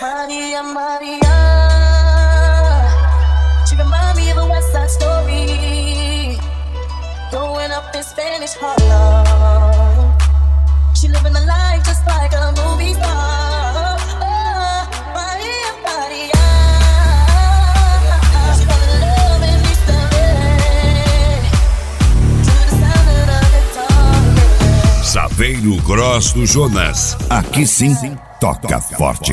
Maria, Maria. She remind me of a West Side Story. Growing up in Spanish Harlem. She living a life just like a movie star. Oh, Maria, Maria. She fell in love in East LA. To the sound of the guitar. Saveiro Gross do Jonas. Aqui sim, toca forte.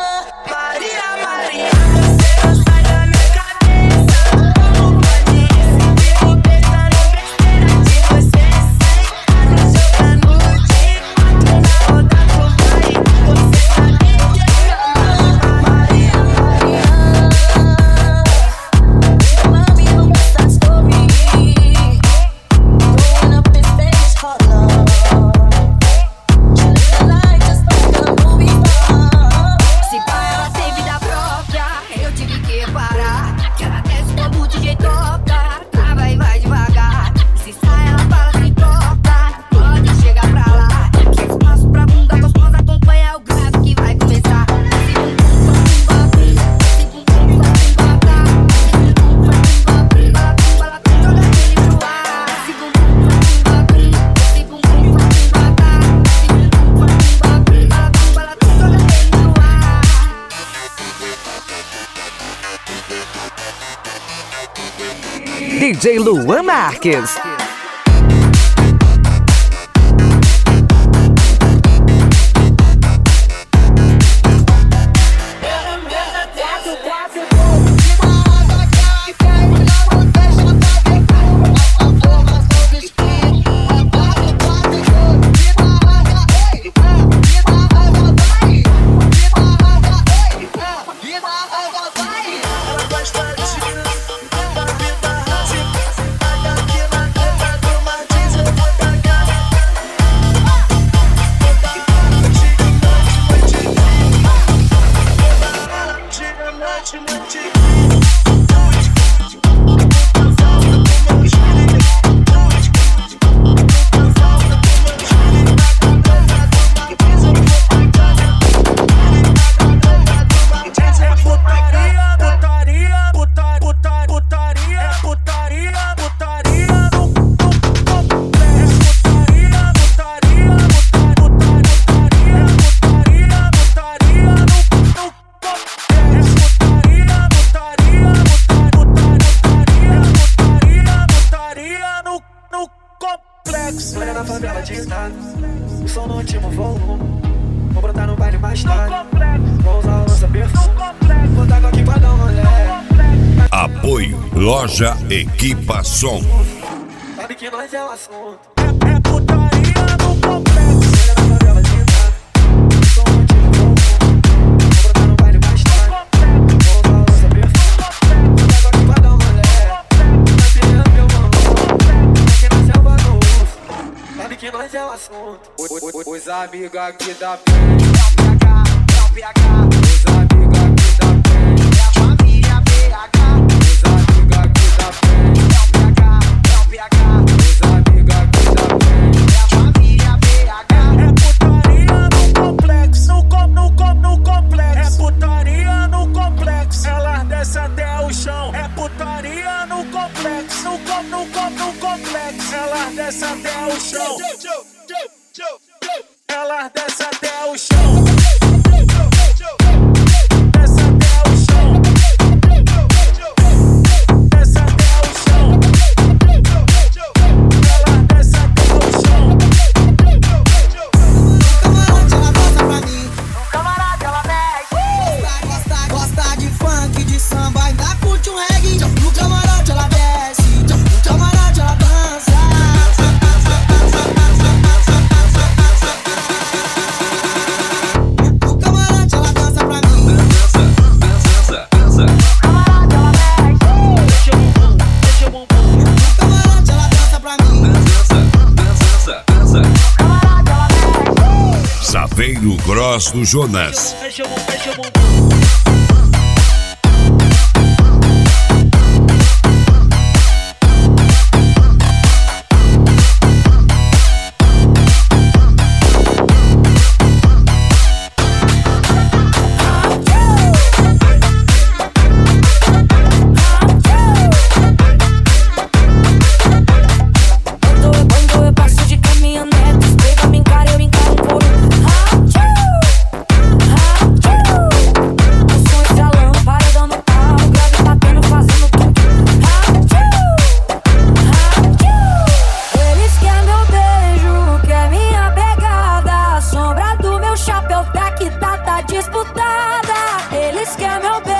DJ Luan Marques. Apoio Loja Equipa Som. Sabe que nós é o assunto. É putaria no complexo. Chega na favela de nada. Sou um motivo bom. Vou brotar no baile mais tarde. Vou usar a lança perfeita. Vou dar aqui pra dar uma leve. Tá pirando meu mano. Aqui na selva no urso. Sabe que nós é o assunto. Os amigos aqui da frente. Os amigos aqui da frente. É a família BH. Os amigos aqui da frente. Os amigos aqui da frente. É a família BH. É putaria no complexo. No complexo. É putaria no complexo. Elas descem até o chão. É putaria no complexo. No complexo. Elas descem até o chão. Elas descem até o chão. Desce até o chão. Desce até o chão. Elas descem até o chão. No camarada ela mexe. Gosta de funk, de samba, ainda curte um reggae. No camarada ela desce. No camarada ela dança. No camarada ela dança pra mim. No camarada ela mexe. Deixa o bumbum. No camarada ela dança pra mim. No camarada ela mexe. Saveiro Gross do Jonas. Deixa o bumbum. deputada, eles querem meu bem.